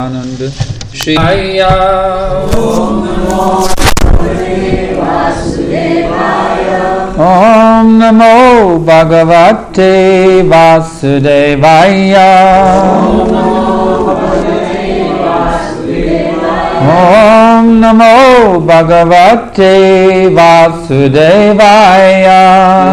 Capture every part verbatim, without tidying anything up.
Anand Shri Aya Om Namo Bhagavate Vasudevaya Om Namo Bhagavate Vasudevaya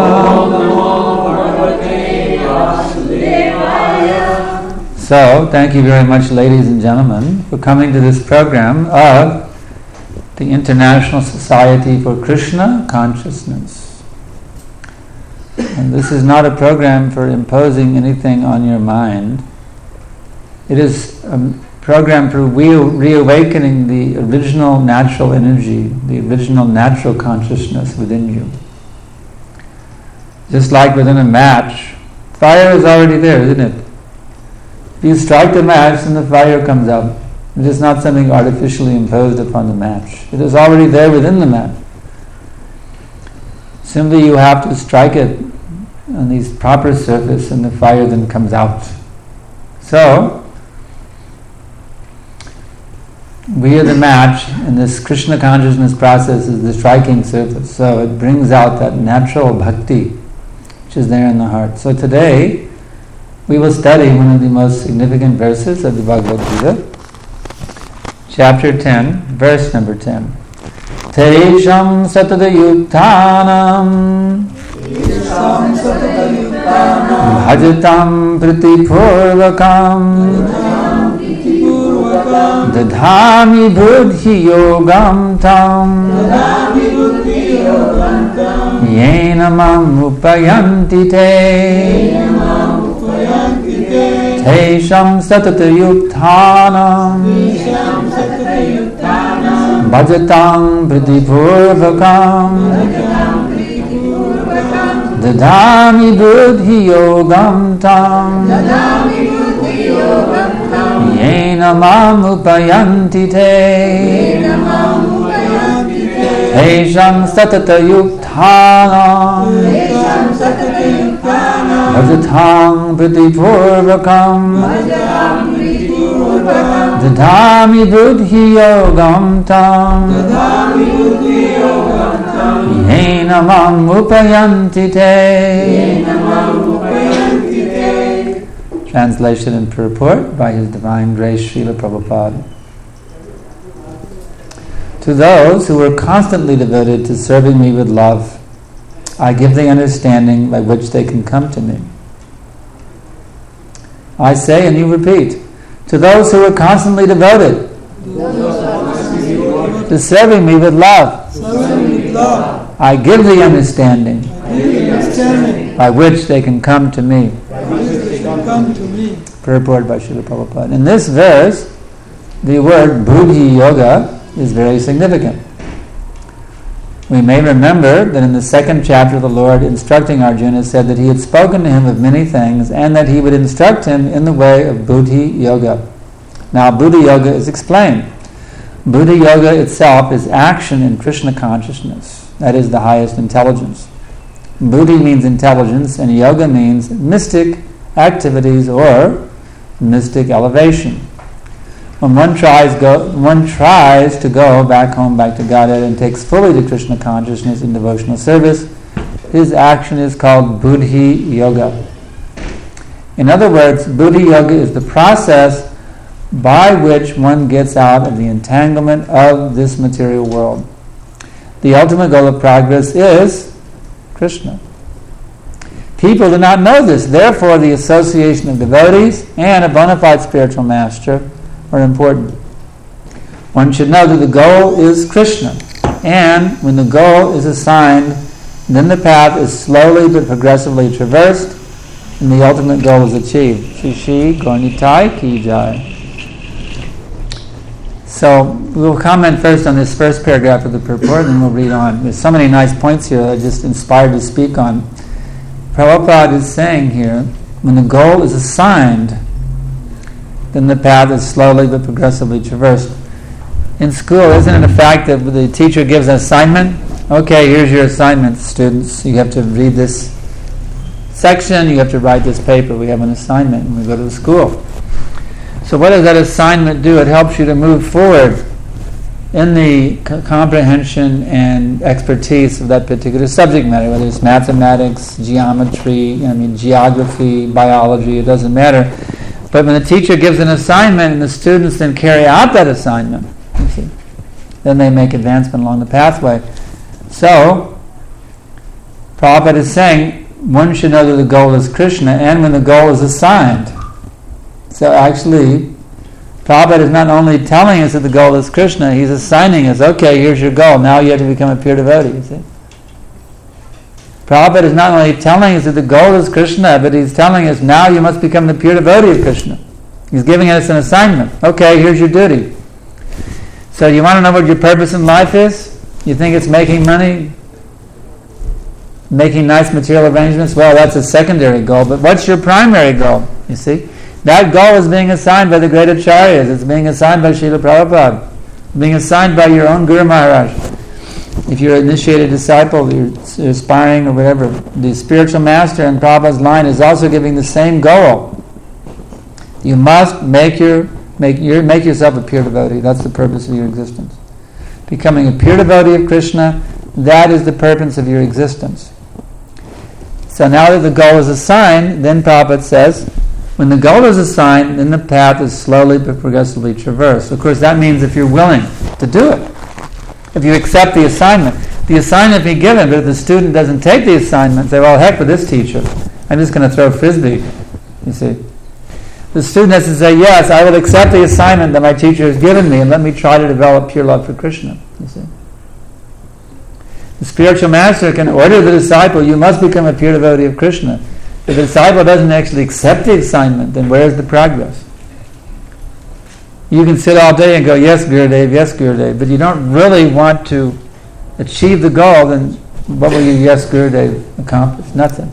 So, thank you very much, ladies and gentlemen, for coming to this program of the International Society for Krishna Consciousness. And this is not a program for imposing anything on your mind. It is a program for re- reawakening the original natural energy, the original natural consciousness within you. Just like within a match, fire is already there, isn't it? If you strike the match, then the fire comes out. It is not something artificially imposed upon the match. It is already there within the match. Simply you have to strike it on the proper surface and the fire then comes out. So, we are the match, and this Krishna consciousness process is the striking surface. So it brings out that natural bhakti which is there in the heart. So today, we will study one of the most significant verses of the Bhagavad Gita, chapter ten, verse number ten. Tesham satadayuktanam bhajatam pritipurvakam dadhami buddhi yogam tam yena mam upayanti te Tesham satatayuktanam bhajatam pritipurvakam dadhami buddhi yogam tam yena mam upayanti te Tesham satatayuktanam bhajatam pritipurvakam dadhami buddhi yogam tam yena mam upayanti te. Translation and purport by His Divine Grace Srila Prabhupada. To those who are constantly devoted to serving me with love, I give the understanding by which they can come to me. I say and you repeat, to those who are constantly devoted to serving me with love, I give the understanding by which they can come to me. Purport by Srila Prabhupada. In this verse, the word buddhi yoga is very significant. We may remember that in the second chapter the Lord, instructing Arjuna, said that he had spoken to him of many things and that he would instruct him in the way of buddhi yoga. Now buddhi yoga is explained. Buddhi yoga itself is action in Krishna consciousness. That is the highest intelligence. Buddhi means intelligence and yoga means mystic activities or mystic elevation. When one tries go, one tries to go back home, back to Godhead, and takes fully to Krishna consciousness in devotional service, his action is called buddhi yoga. In other words, buddhi yoga is the process by which one gets out of the entanglement of this material world. The ultimate goal of progress is Krishna. People do not know this, therefore the association of devotees and a bona fide spiritual master are important. One should know that the goal is Krishna, and when the goal is assigned, then the path is slowly but progressively traversed, and the ultimate goal is achieved. Shri Shri Gaurnitai Ki Jai. So we'll comment first on this first paragraph of the purport, and then we'll read on. There's so many nice points here that I'm just inspired to speak on. Prabhupada is saying here, when the goal is assigned, then the path is slowly but progressively traversed. In school, isn't it a fact that the teacher gives an assignment? Okay, here's your assignment, students. You have to read this section, you have to write this paper. We have an assignment when we go to the school. So what does that assignment do? It helps you to move forward in the c- comprehension and expertise of that particular subject matter, whether it's mathematics, geometry, I mean geography, biology, it doesn't matter. But when the teacher gives an assignment and the students then carry out that assignment, you see, then they make advancement along the pathway. So, Prabhupada is saying one should know that the goal is Krishna and when the goal is assigned. So actually, Prabhupada is not only telling us that the goal is Krishna, he's assigning us, okay, here's your goal, now you have to become a pure devotee, you see. Prabhupada is not only telling us that the goal is Krishna, but he's telling us now you must become the pure devotee of Krishna. He's giving us an assignment. Okay, here's your duty. So you want to know what your purpose in life is? You think it's making money? Making nice material arrangements? Well, that's a secondary goal, but what's your primary goal? You see? That goal is being assigned by the great acharyas. It's being assigned by Srila Prabhupada. Being assigned by your own Guru Maharaj. If you're an initiated disciple, you're aspiring or whatever, the spiritual master in Prabhupada's line is also giving the same goal. You must make your make your make yourself a pure devotee. That's the purpose of your existence. Becoming a pure devotee of Krishna, that is the purpose of your existence. So now that the goal is assigned, then Prabhupada says, when the goal is assigned, then the path is slowly but progressively traversed. Of course, that means if you're willing to do it. If you accept the assignment. The assignment be given, but if the student doesn't take the assignment, say, well, heck with this teacher. I'm just going to throw frisbee. You see. The student has to say, yes, I will accept the assignment that my teacher has given me and let me try to develop pure love for Krishna. You see. The spiritual master can order the disciple, you must become a pure devotee of Krishna. If the disciple doesn't actually accept the assignment, then where's the progress? You can sit all day and go, yes, Gurudev, yes, Gurudev, but you don't really want to achieve the goal, then what will you, yes, Gurudev, accomplish? Nothing.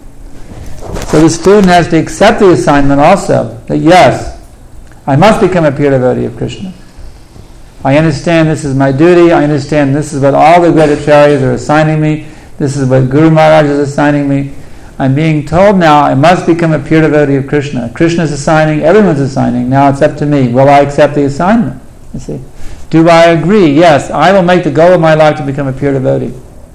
So the student has to accept the assignment also, that yes, I must become a pure devotee of Krishna. I understand this is my duty, I understand this is what all the great acharyas are assigning me, this is what Guru Maharaj is assigning me. I'm being told now I must become a pure devotee of Krishna. Krishna's assigning, everyone's assigning, now it's up to me. Will I accept the assignment? You see. Do I agree? Yes, I will make the goal of my life to become a pure devotee.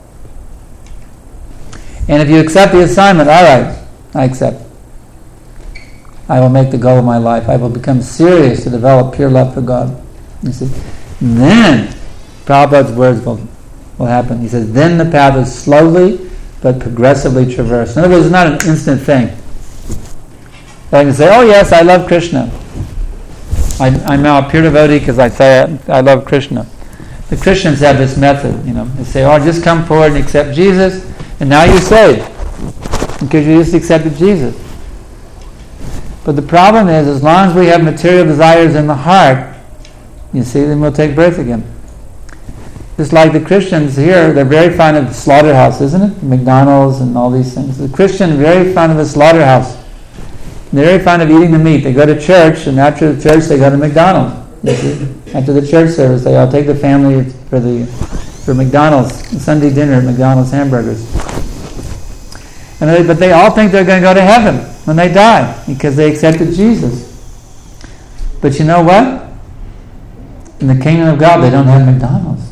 And if you accept the assignment, all right, I accept. I will make the goal of my life. I will become serious to develop pure love for God. You see. Then, Prabhupada's words will, will happen. He says, then the path is slowly but progressively traversed. In other words, it's not an instant thing. I can say, oh yes, I love Krishna. I, I'm now a pure devotee because I say I, I love Krishna. The Christians have this method, you know. They say, oh, just come forward and accept Jesus, and now you're saved. Because you just accepted Jesus. But the problem is, as long as we have material desires in the heart, you see, then we'll take birth again. Just like the Christians here, they're very fond of slaughterhouse, isn't it? McDonald's and all these things. The Christian very fond of a slaughterhouse. They're very fond of eating the meat. They go to church, and after the church, they go to McDonald's. You see? After the church service, they all take the family for the for McDonald's Sunday dinner at McDonald's hamburgers. And they, but they all think they're going to go to heaven when they die because they accepted Jesus. But you know what? In the kingdom of God, they don't have McDonald's.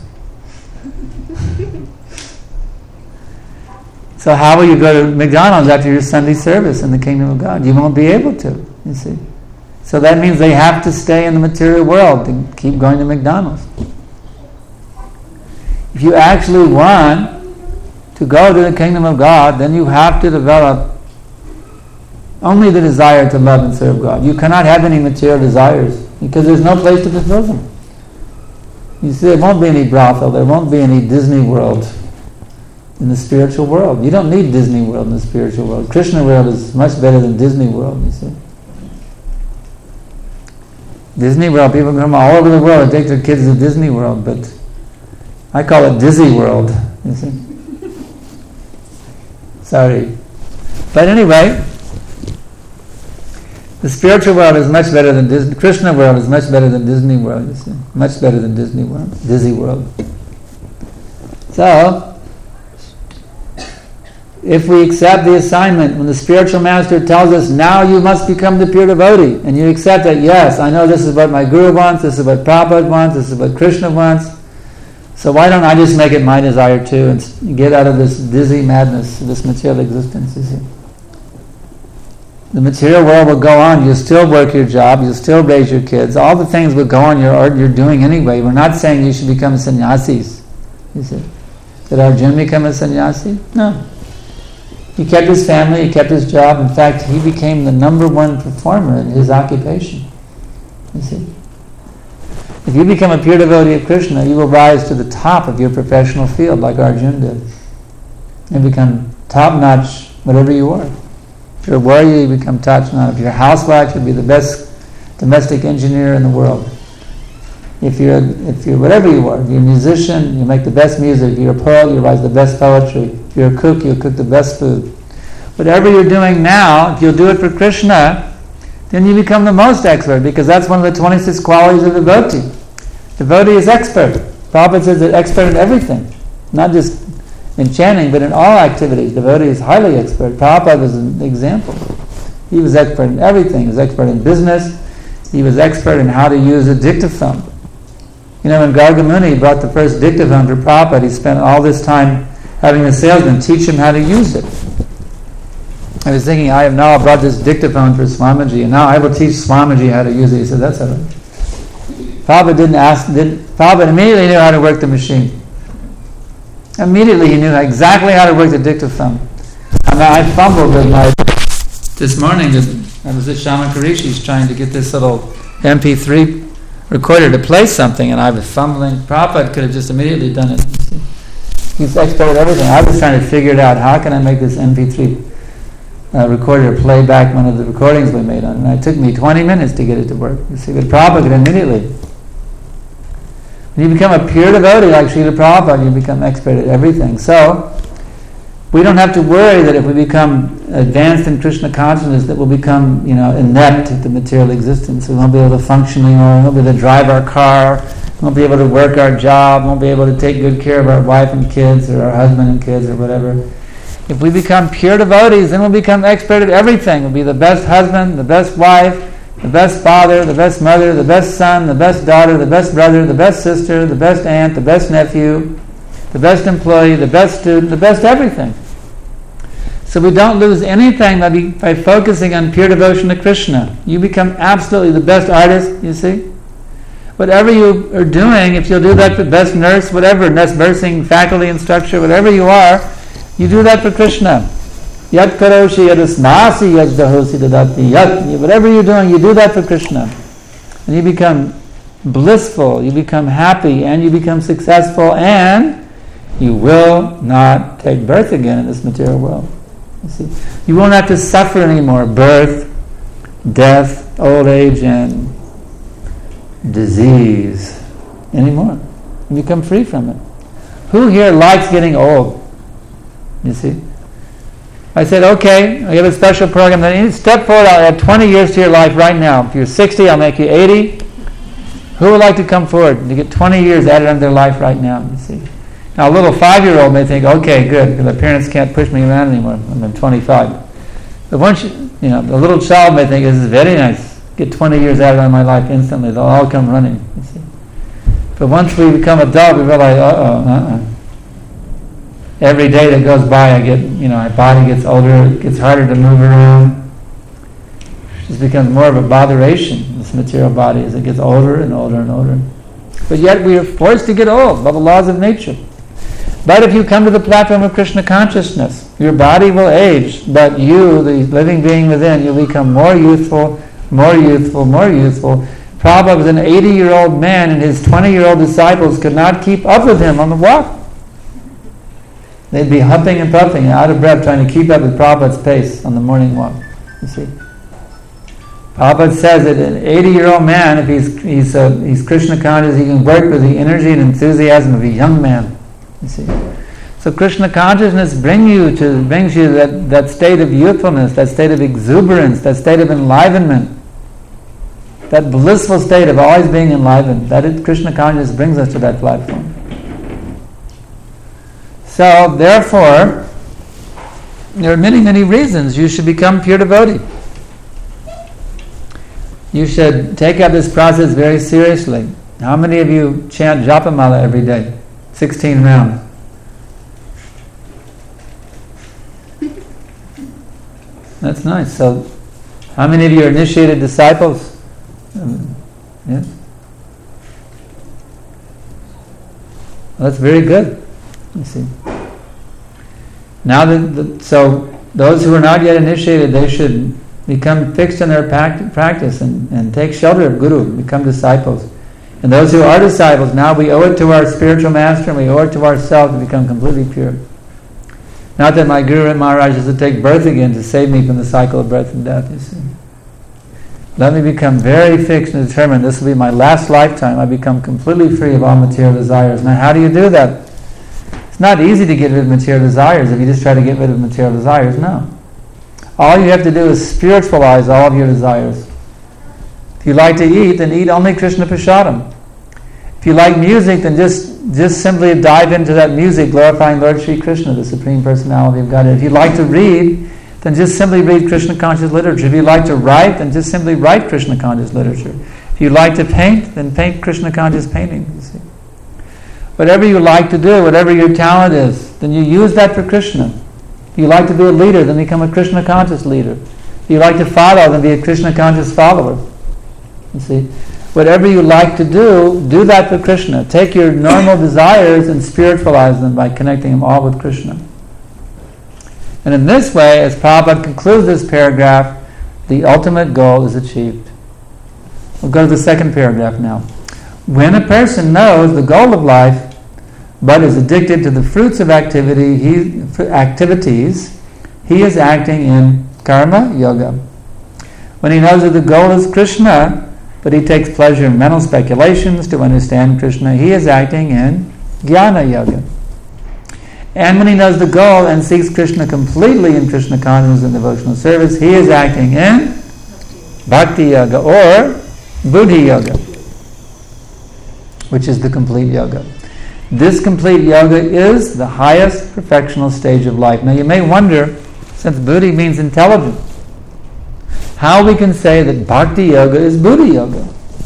So how will you go to McDonald's after your Sunday service in the kingdom of God? You won't be able to, you see. So that means they have to stay in the material world to keep going to McDonald's. If you actually want to go to the kingdom of God, then you have to develop only the desire to love and serve God. You cannot have any material desires because there's no place to fulfill them. You see, there won't be any brothel, there won't be any Disney World in the spiritual world. You don't need Disney World in the spiritual world. Krishna World is much better than Disney World, you see. Disney World, people come all over the world and take their kids to Disney World, but I call it Dizzy World, you see. Sorry. But anyway, the spiritual world is much better than Disney. Krishna World is much better than Disney World, you see. Much better than Disney World. Dizzy World. So, if we accept the assignment, when the spiritual master tells us, now you must become the pure devotee, and you accept that, yes, I know this is what my guru wants, this is what Prabhupada wants, this is what Krishna wants, so why don't I just make it my desire too, and get out of this dizzy madness, this material existence, you see. The material world will go on, you'll still work your job, you'll still raise your kids, all the things will go on you're, you're doing anyway. We're not saying you should become sannyasis, you see. Did Arjuna become a sannyasi? No. He kept his family, he kept his job. In fact, he became the number one performer in his occupation. You see? If you become a pure devotee of Krishna, you will rise to the top of your professional field like Arjuna did. And become top-notch whatever you are. If you're a warrior, you become top-notch. If you're a housewife, you'll be the best domestic engineer in the world. If you're, if you're whatever you are, if you're a musician, you make the best music. If you're a poet, you write the best poetry. If you're a cook, you'll cook the best food. Whatever you're doing now, if you'll do it for Krishna, then you become the most expert, because that's one of the twenty-six qualities of devotee. Devotee is expert. Prabhupada says that expert in everything, not just in chanting, but in all activities. Devotee is highly expert. Prabhupada was an example. He was expert in everything. He was expert in business. He was expert in how to use a dictaphone. You know, when Garga Muni brought the first dictaphone to Prabhupada, he spent all this time having a salesman teach him how to use it. I was thinking, I have now brought this dictaphone for Swamiji, and now I will teach Swamiji how to use it. He said, that's all right. Prabhupada didn't ask, did, Prabhupada immediately knew how to work the machine. Immediately he knew exactly how to work the dictaphone. I mean, I fumbled with my... This morning, I was at Shama Kurishi's trying to get this little M P three recorder to play something, and I was fumbling. Prabhupada could have just immediately done it. You see? He's expert at everything. I was trying to figure it out. How can I make this M P three uh, recorder play back one of the recordings we made on it? And it took me twenty minutes to get it to work. You see, but Prabhupada could immediately. When you become a pure devotee like Srila Prabhupada, you become expert at everything. So, we don't have to worry that if we become advanced in Krishna consciousness that we'll become, you know, inept at the material existence. We won't be able to function anymore, we won't be able to drive our car, we won't be able to work our job, we won't be able to take good care of our wife and kids or our husband and kids or whatever. If we become pure devotees, then we'll become expert at everything. We'll be the best husband, the best wife, the best father, the best mother, the best son, the best daughter, the best brother, the best sister, the best aunt, the best nephew, the best employee, the best student, the best everything. So we don't lose anything by, be, by focusing on pure devotion to Krishna. You become absolutely the best artist, you see. Whatever you are doing, if you'll do that for best nurse, whatever, best nursing, faculty instructor, whatever you are, you do that for Krishna. Yat karoshi yadasmasi yajdahosi dadati yat. Whatever you're doing, you do that for Krishna. And you become blissful, you become happy, and you become successful, and you will not take birth again in this material world. You see, you won't have to suffer anymore. Birth, death, old age, and disease anymore. You become free from it. Who here likes getting old? You see? I said, okay, I have a special program. Then step forward. I'll add twenty years to your life right now. If you're sixty, I'll make you eighty. Who would like to come forward to get twenty years added on their life right now? You see? Now, a little five-year-old may think, okay, good, because my parents can't push me around anymore. I'm twenty-five. But once you, you know, the little child may think, this is very nice. Get twenty years added on my life instantly. They'll all come running. You see? But once we become adult, we realize, uh-oh, uh-uh. Every day that goes by, I get, you know, my body gets older, it gets harder to move around. It just becomes more of a botheration, this material body, as it gets older and older and older. But yet we are forced to get old by the laws of nature. But if you come to the platform of Krishna consciousness, your body will age, but you, the living being within, you'll become more youthful, more youthful, more youthful. Prabhupada was an eighty-year-old man, and his twenty-year-old disciples could not keep up with him on the walk. They'd be huffing and puffing, out of breath, trying to keep up with Prabhupada's pace on the morning walk. You see, Prabhupada says that an eighty-year-old man, if he's he's uh, he's Krishna conscious, he can work with the energy and enthusiasm of a young man. You see, so Krishna consciousness bring you to brings you that, that state of youthfulness, that state of exuberance, that state of enlivenment, that blissful state of always being enlivened. That is, Krishna consciousness brings us to that platform. So, therefore, there are many, many reasons you should become pure devotee. You should take up this process very seriously. How many of you chant Japamala every day? sixteen rounds. That's nice. So, how many of you are initiated disciples? Um, yes? Well, that's very good. You see. Now, that the, so those who are not yet initiated, they should become fixed in their practice and, and take shelter of Guru, become disciples. And those who are disciples, now we owe it to our spiritual master and we owe it to ourselves to become completely pure. Not that my Guru and Maharaj is to take birth again to save me from the cycle of birth and death, you see. Let me become very fixed and determined. This will be my last lifetime. I become completely free of all material desires. Now, how do you do that? It's not easy to get rid of material desires if you just try to get rid of material desires. No. All you have to do is spiritualize all of your desires. If you like to eat, then eat only Krishna Prasadam. If you like music, then just, just simply dive into that music, glorifying Lord Sri Krishna, the Supreme Personality of Godhead. If you like to read, then just simply read Krishna conscious literature. If you like to write, then just simply write Krishna conscious literature. If you like to paint, then paint Krishna conscious painting. You see. Whatever you like to do, whatever your talent is, then you use that for Krishna. If you like to be a leader, then become a Krishna conscious leader. If you like to follow, then be a Krishna conscious follower. You see, whatever you like to do, do that for Krishna. Take your normal desires and spiritualize them by connecting them all with Krishna. And in this way, as Prabhupada concludes this paragraph, the ultimate goal is achieved. We'll go to the second paragraph now. When a person knows the goal of life, but is addicted to the fruits of activity, he, activities, he is acting in karma yoga. When he knows that the goal is Krishna, but he takes pleasure in mental speculations to understand Krishna, he is acting in jnana yoga. And when he knows the goal and seeks Krishna completely in Krishna consciousness and devotional service, he is acting in bhakti yoga or buddhi yoga, which is the complete yoga. This complete yoga is the highest perfectional stage of life. Now you may wonder, since buddhi means intelligent, how we can say that bhakti yoga is buddhi yoga.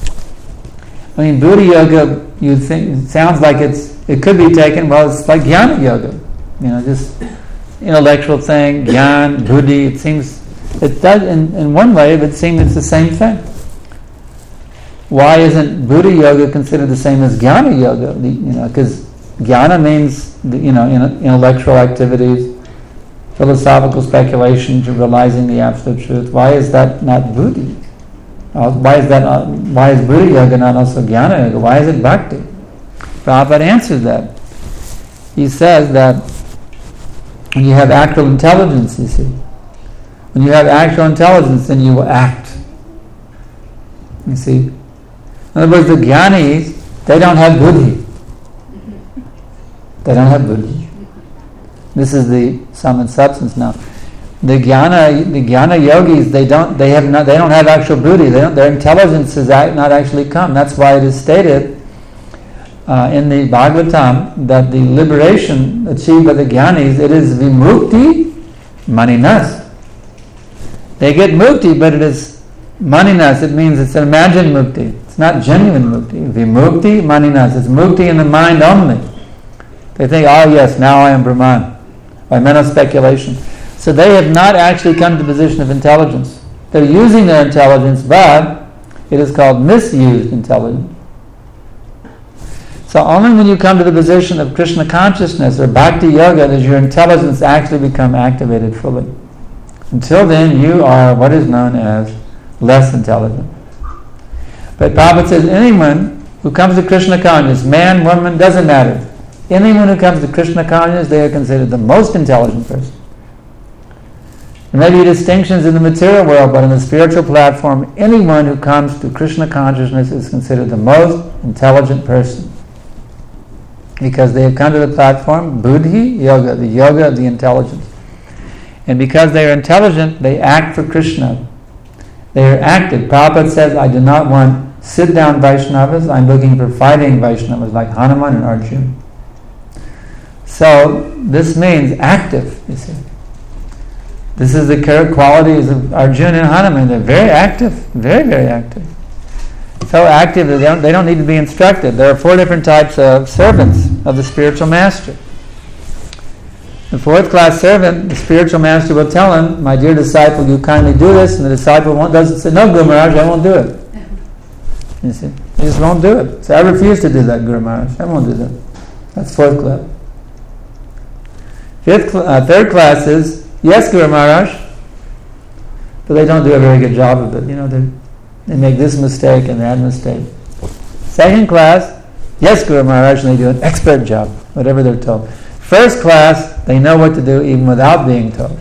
I mean, buddhi yoga, you think, it sounds like it's, it could be taken, well, it's like jnana yoga. You know, just intellectual thing, jnana, buddhi, it seems, it does, in, in one way, it would seem it's the same thing. Why isn't buddhi yoga considered the same as jnana yoga? The, you know, because jnana means, the, you know, intellectual activities, philosophical speculation to realizing the absolute truth. Why is that not buddhi? Uh, why is that? Not, why is buddhi yoga not also jnana yoga? Why is it bhakti? Prabhupada answers that. He says that when you have actual intelligence, you see, when you have actual intelligence, then you will act. You see, in other words, the jnanis, they don't have buddhi. They don't have buddhi. This is the sum and substance now. The jnana, the jnana yogis, they don't, they have not, they don't have actual buddhi. They don't, their intelligence has not actually come. That's why it is stated uh, in the Bhagavatam that the liberation achieved by the jnanis, it is vimukti maninas. They get mukti, but it is maninas. It means it's an imagined mukti. It's not genuine mukti. Vimukti maninas. It's mukti in the mind only. They think, oh yes, now I am Brahman, by mental speculation. So they have not actually come to the position of intelligence. They're using their intelligence, but it is called misused intelligence. So only when you come to the position of Krishna consciousness or bhakti yoga does your intelligence actually become activated fully. Until then, you are what is known as less intelligent. But Prabhupada says anyone who comes to Krishna consciousness, man, woman, doesn't matter. Anyone who comes to Krishna consciousness, they are considered the most intelligent person. There may be distinctions in the material world, but in the spiritual platform, anyone who comes to Krishna consciousness is considered the most intelligent person. Because they have come to the platform, buddhi yoga, the yoga of the intelligence. And because they are intelligent, they act for Krishna. They are active. Prabhupada says, I do not want sit-down Vaishnavas, I'm looking for fighting Vaishnavas like Hanuman and Arjuna. So, this means active, you see. This is the qualities of Arjuna and Hanuman. They're very active, very, very active. So active that they don't, they don't need to be instructed. There are four different types of servants of the spiritual master. The fourth class servant, the spiritual master will tell him, my dear disciple, you kindly do this, and the disciple won't, doesn't say, no, Guru Maharaj, I won't do it. You see, he just won't do it. So I refuse to do that, Guru Maharaj. I won't do that. That's fourth class. Fifth, cl- uh, third class is, yes, Guru Maharaj, but they don't do a very good job of it. You know, they they make this mistake and that mistake. Second class, yes, Guru Maharaj, and they do an expert job, whatever they're told. First class, they know what to do even without being told.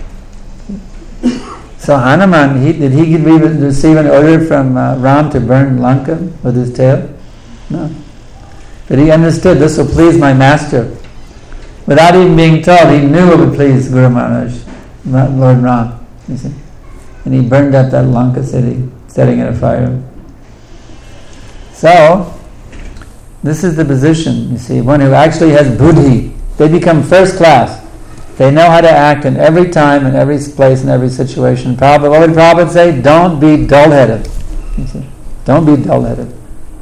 So Hanuman, he, did he receive an order from uh, Ram to burn Lanka with his tail? No. But he understood this will please my master. Without even being told, he knew it would please Guru Maharaj, Lord Ram. You see? And he burned up that Lanka city, setting it afire. So, this is the position, you see, one who actually has buddhi. They become first class. They know how to act in every time, in every place, in every situation. Prabhupada, what would Prabhupada say? Don't be dull-headed. You see? Don't be dull-headed.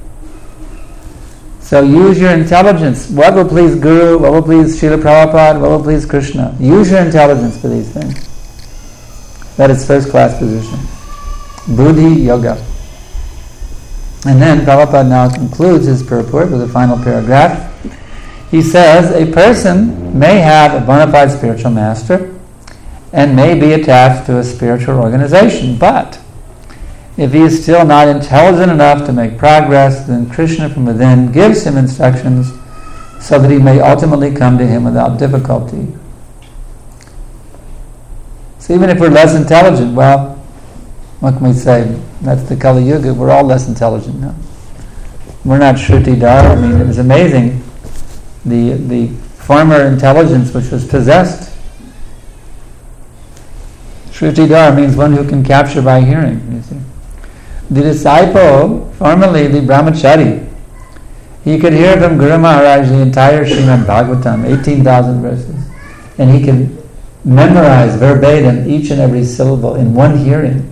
So use your intelligence. What will please Guru? What will please Srila Prabhupada? What will please Krishna? Use your intelligence for these things. That is first class position. Buddhi Yoga. And then Prabhupada now concludes his purport with the final paragraph. He says, a person may have a bona fide spiritual master and may be attached to a spiritual organization, but if he is still not intelligent enough to make progress, then Krishna from within gives him instructions so that he may ultimately come to him without difficulty. So even if we're less intelligent, well, what can we say? That's the Kali Yuga. We're all less intelligent now. We're not Shrutidhar. I mean, it was amazing. The the former intelligence which was possessed. Shrutidhar means one who can capture by hearing. You see, the disciple, formerly the brahmachari, he could hear from Guru Maharaj the entire Srimad Bhagavatam, eighteen thousand verses, and he could memorize verbatim each and every syllable in one hearing.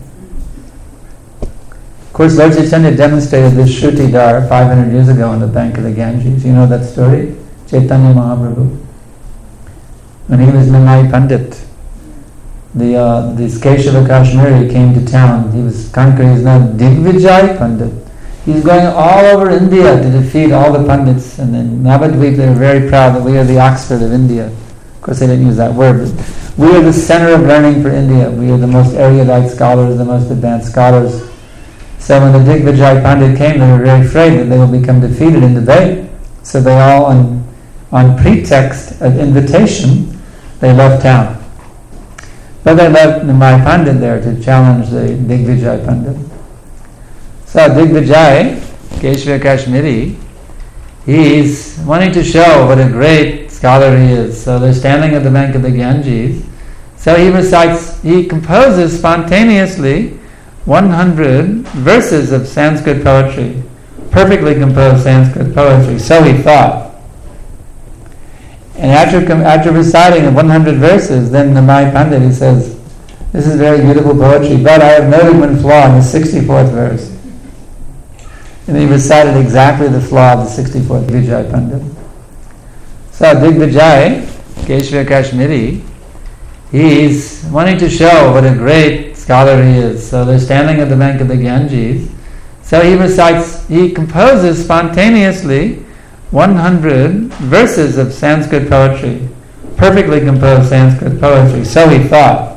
Of course, Lord Chaitanya demonstrated this Shrutidhar five hundred years ago on the bank of the Ganges. You know that story? Chaitanya Mahaprabhu. When he was Nimai Pandit, the uh, the Keshava Kashmiri came to town. He was conquering, he's now Digvijay Pandit. He's going all over India to defeat all the Pandits. And then Navadvip, they were very proud that we are the Oxford of India. Of course, they didn't use that word, but we are the center of learning for India. We are the most erudite scholars, the most advanced scholars. So when the Digvijay Pandit came, they were very afraid that they will become defeated in debate. So they all, on, on pretext of invitation, they left town. But they left Nimai Pandit there to challenge the Digvijay Pandit. So Digvijay, Keshava Kashmiri, he's wanting to show what a great scholar he is. So they're standing at the bank of the Ganges. So he recites, he composes spontaneously one hundred verses of Sanskrit poetry, perfectly composed Sanskrit poetry, so he thought. And after after reciting one hundred verses, then Nimai Pandit, he says, this is very beautiful poetry, but I have noted one flaw in the sixty-fourth verse. And he recited exactly the flaw of the sixty-fourth Vijay Pandit. So Digvijay, Keshava Kashmiri, he's wanting to show what a great scholar he is. So they're standing at the bank of the Ganges. So he recites, he composes spontaneously one hundred verses of Sanskrit poetry, perfectly composed Sanskrit poetry, so he thought.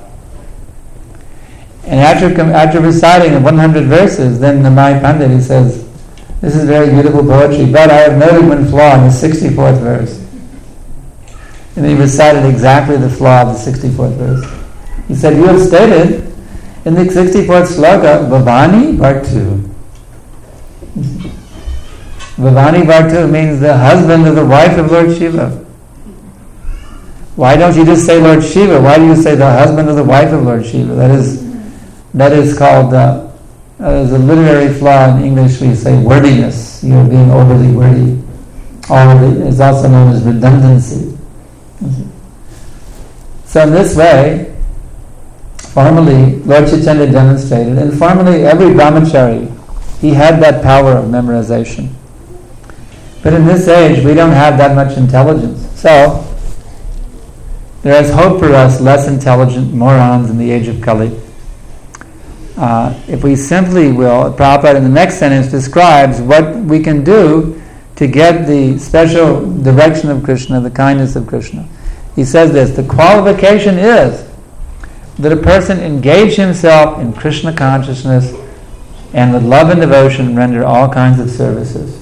And after after reciting one hundred verses, then Nimai Pandit, he says, this is very beautiful poetry, but I have noted one flaw in the sixty-fourth verse. And he recited exactly the flaw of the sixty-fourth verse. He said, you have stated in the sixty-fourth sloka, Bhavani Vartu. Bhavani Vartu means the husband of the wife of Lord Shiva. Why don't you just say Lord Shiva? Why do you say the husband of the wife of Lord Shiva? That is, that is called, uh, as a literary flaw in English, we say wordiness. You're being overly wordy. Overly, it's also known as redundancy. So in this way, Formally, Lord Chaitanya demonstrated, and formally every brahmachari, he had that power of memorization. But in this age, we don't have that much intelligence. So, there is hope for us, less intelligent morons in the age of Kali. Uh, if we simply will, Prabhupada in the next sentence describes what we can do to get the special direction of Krishna, the kindness of Krishna. He says this, the qualification is that a person engage himself in Krishna consciousness and with love and devotion render all kinds of services.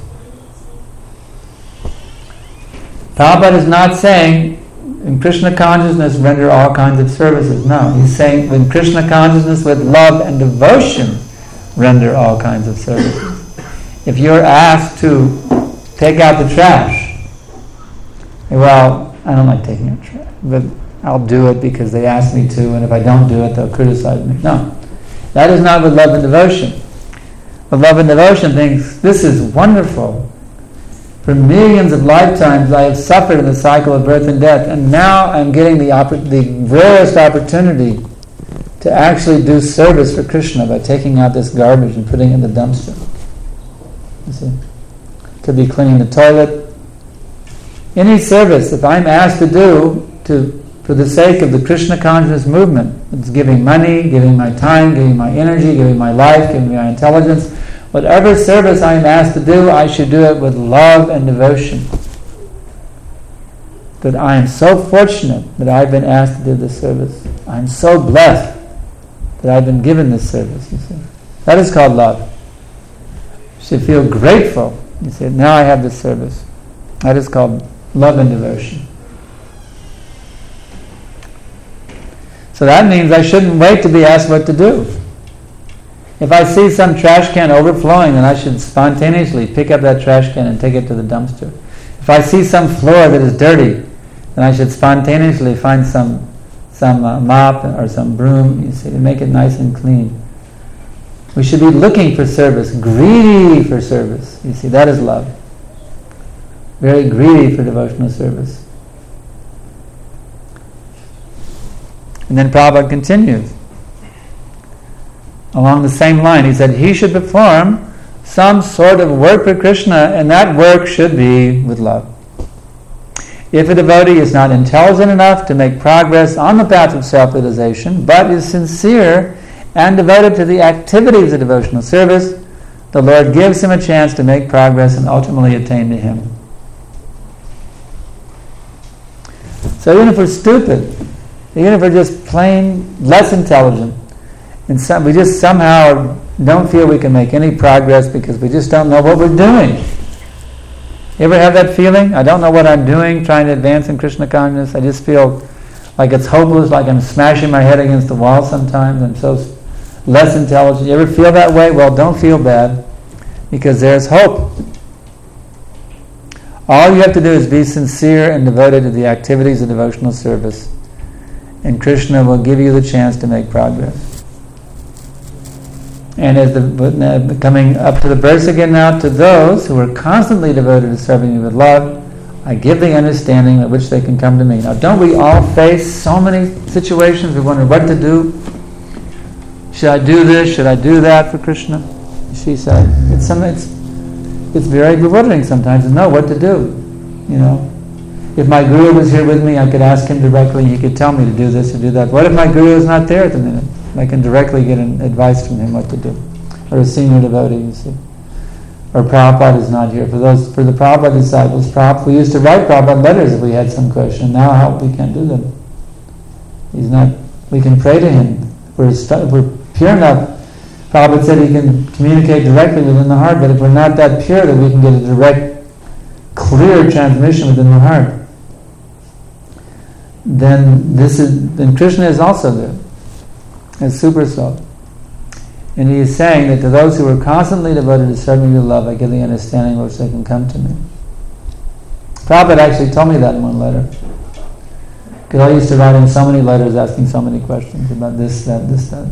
Prabhupada is not saying in Krishna consciousness render all kinds of services. No, he's saying in Krishna consciousness with love and devotion render all kinds of services. If you're asked to take out the trash, well, I don't like taking out trash, but I'll do it because they asked me to, and if I don't do it, they'll criticize me. No, that is not with love and devotion. With love and devotion thinks, this is wonderful. For millions of lifetimes I have suffered in the cycle of birth and death, and now I'm getting the, oppor- the rarest opportunity to actually do service for Krishna by taking out this garbage and putting it in the dumpster. You see? Could be cleaning the toilet. Any service, if I'm asked to do to for the sake of the Krishna consciousness movement, it's giving money, giving my time, giving my energy, giving my life, giving my intelligence, whatever service I am asked to do, I should do it with love and devotion. That I am so fortunate that I've been asked to do this service. I'm so blessed that I've been given this service, you see. That is called love. You should feel grateful. You say, now I have this service. That is called love and devotion. So that means I shouldn't wait to be asked what to do. If I see some trash can overflowing, then I should spontaneously pick up that trash can and take it to the dumpster. If I see some floor that is dirty, then I should spontaneously find some some uh, mop or some broom, you see, to make it nice and clean. We should be looking for service, greedy for service. You see, that is love. Very greedy for devotional service. And then Prabhupada continues. Along the same line, he said, he should perform some sort of work for Krishna, and that work should be with love. If a devotee is not intelligent enough to make progress on the path of self-realization, but is sincere and devoted to the activities of devotional service, the Lord gives him a chance to make progress and ultimately attain to Him. So even if we're stupid, even if we're just plain less intelligent, and some, we just somehow don't feel we can make any progress because we just don't know what we're doing. You ever have that feeling? I don't know what I'm doing, trying to advance in Krishna consciousness. I just feel like it's hopeless, like I'm smashing my head against the wall sometimes. I'm so less intelligent. You ever feel that way? Well, don't feel bad, because there's hope. All you have to do is be sincere and devoted to the activities of devotional service, and Krishna will give you the chance to make progress. And as the, coming up to the verse again now, to those who are constantly devoted to serving me with love, I give the understanding at which they can come to me. Now, don't we all face so many situations we wonder what to do? Should I do this? Should I do that for Krishna? She said, it's some, it's it's very bewildering sometimes to know what to do. You know, if my guru was here with me, I could ask him directly, and he could tell me to do this or do that. What if my guru is not there at the minute? I can directly get an advice from him what to do. Or a senior devotee, you see. Or Prabhupada is not here. For those, for the Prabhupada disciples, Prabhupada, we used to write Prabhupada letters if we had some question. Now how we can't do them. He's not. We can pray to him. We're stu- we're pure enough. Prabhupada said he can communicate directly within the heart, but if we're not that pure, that we can get a direct, clear transmission within the heart, then this is. Then Krishna is also there as super soul. And he is saying that to those who are constantly devoted to serving you with love, I give the understanding which they can come to me. Prabhupada actually told me that in one letter. Because I used to write him so many letters asking so many questions about this, that, this, that.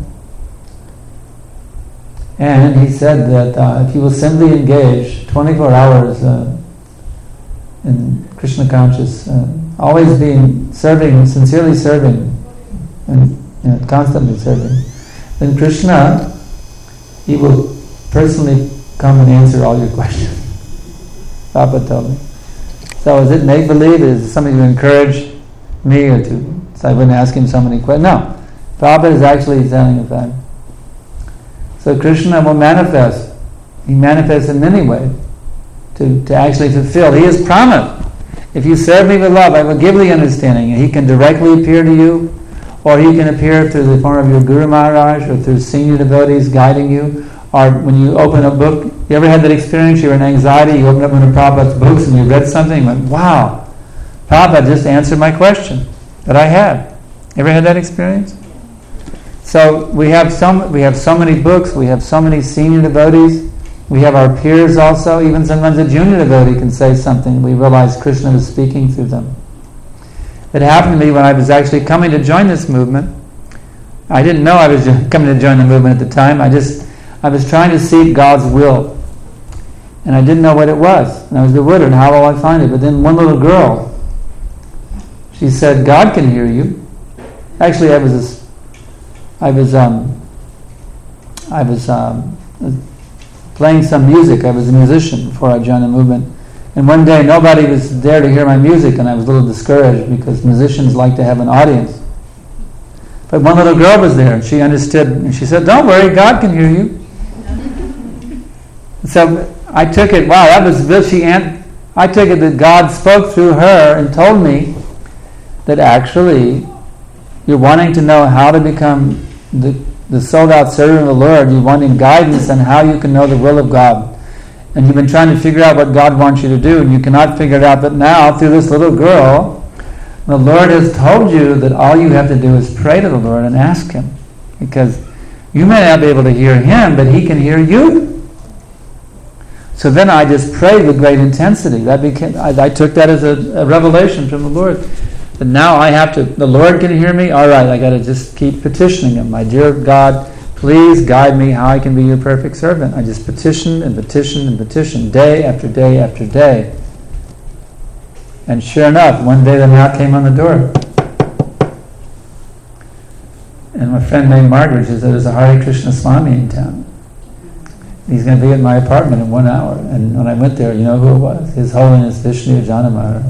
And he said that uh, if you will simply engage twenty-four hours uh, in Krishna conscious, uh, always being serving, sincerely serving, and you know, constantly serving, then Krishna, he will personally come and answer all your questions. Prabhupada told me. So is it make-believe? Is it something to encourage me or to, so I wouldn't ask him so many questions? No. Prabhupada is actually telling a fact. So Krishna will manifest. He manifests in many ways to, to actually fulfill. He has promised, if you serve me with love, I will give the understanding. And he can directly appear to you, or he can appear through the form of your Guru Maharaj, or through senior devotees guiding you, or when you open a book. You ever had that experience? You were in anxiety, you opened up one of Prabhupada's books and you read something, and went, wow, Prabhupada just answered my question that I had. Ever had that experience? So we have some, we have so many books, we have so many senior devotees, we have our peers also. Even sometimes a junior devotee can say something, we realize Krishna is speaking through them. It happened to me when I was actually coming to join this movement. I didn't know I was coming to join the movement at the time. I just, I was trying to seek God's will. And I didn't know what it was. And I was bewildered, how will I find it? But then one little girl, she said, God can hear you. Actually, I was, I was, um, I was um, playing some music. I was a musician before I joined the movement. And one day nobody was there to hear my music, and I was a little discouraged because musicians like to have an audience. But one little girl was there, and she understood, and she said, don't worry, God can hear you. So I took it, wow, that was, she, I took it that God spoke through her and told me that actually you're wanting to know how to become the, the sold out servant of the Lord. You're wanting guidance on how you can know the will of God. And you've been trying to figure out what God wants you to do, and you cannot figure it out. But now, through this little girl, the Lord has told you that all you have to do is pray to the Lord and ask Him. Because you may not be able to hear Him, but He can hear you. So then I just prayed with great intensity. That became, I, I took that as a, a revelation from the Lord. But now I have to, the Lord can hear me? All right, I got to just keep petitioning Him. My dear God, please guide me how I can be your perfect servant. I just petitioned and petitioned and petitioned day after day after day. And sure enough, one day the knock came on the door. And my friend named Margaret, she said, there's a Hare Krishna Swami in town. He's going to be at my apartment in one hour. And when I went there, you know who it was? His Holiness Vishnu Jana Maharaj.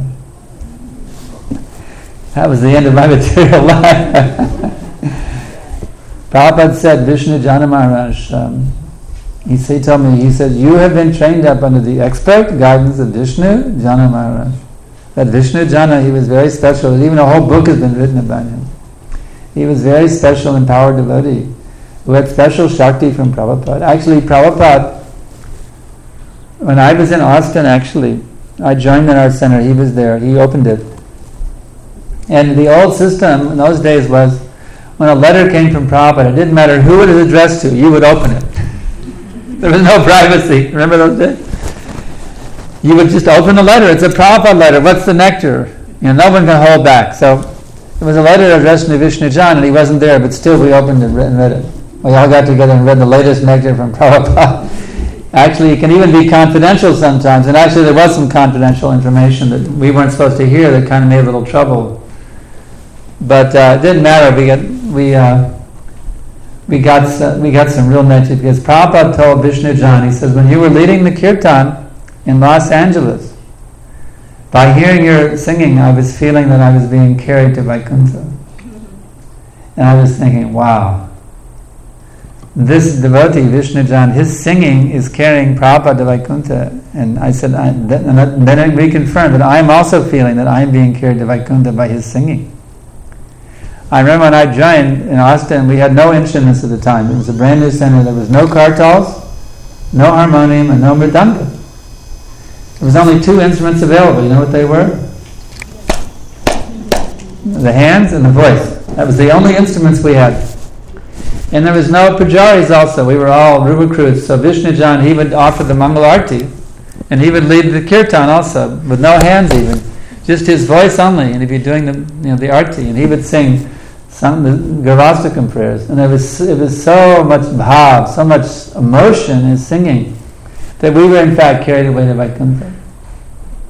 That was the end of my material life. Prabhupada said, Vishnu Jana Maharaj, um, he, he told me, he said, you have been trained up under the expert guidance of Vishnu Jana Maharaj. That Vishnu Jana, he was very special. Even a whole book has been written about him. He was very special, empowered devotee who had special Shakti from Prabhupada. Actually, Prabhupada, when I was in Austin, actually, I joined in our center. He was there. He opened it. And the old system in those days was, when a letter came from Prabhupada, it didn't matter who it was addressed to, you would open it. There was no privacy. Remember those days? You would just open the letter. It's a Prabhupada letter. What's the nectar? You know, no one can hold back. So it was a letter addressed to Vishnu Jan, and he wasn't there, but still we opened it and read it. We all got together and read the latest nectar from Prabhupada. Actually, it can even be confidential sometimes, and actually there was some confidential information that we weren't supposed to hear that kind of made a little trouble. But uh, it didn't matter. We got we uh, we got uh, we got some real nectar because Prabhupada told Vishnu Jan, he says, when you were leading the kirtan in Los Angeles, by hearing your singing, I was feeling that I was being carried to Vaikuntha, and I was thinking, wow. This devotee, Vishnu Jan, his singing is carrying Prabhupada to Vaikuntha. And I said, I, and then it reconfirmed that I am also feeling that I am being carried to Vaikuntha by his singing. I remember when I joined in Austin, we had no instruments at the time. It was a brand new center. There was no kartals, no harmonium, and no mridanga. There was only two instruments available. You know what they were? The hands and the voice. That was the only instruments we had. And there was no pujaris also. We were all recruits. So Vishnu Jan, he would offer the Mangal Arti, and he would lead the kirtan also, with no hands even. Just his voice only, and he'd be doing the you know the arti, and he would sing some the Gavastakam prayers. And it was it was so much bhav, so much emotion in his singing, that we were in fact carried away to Vaikuntha.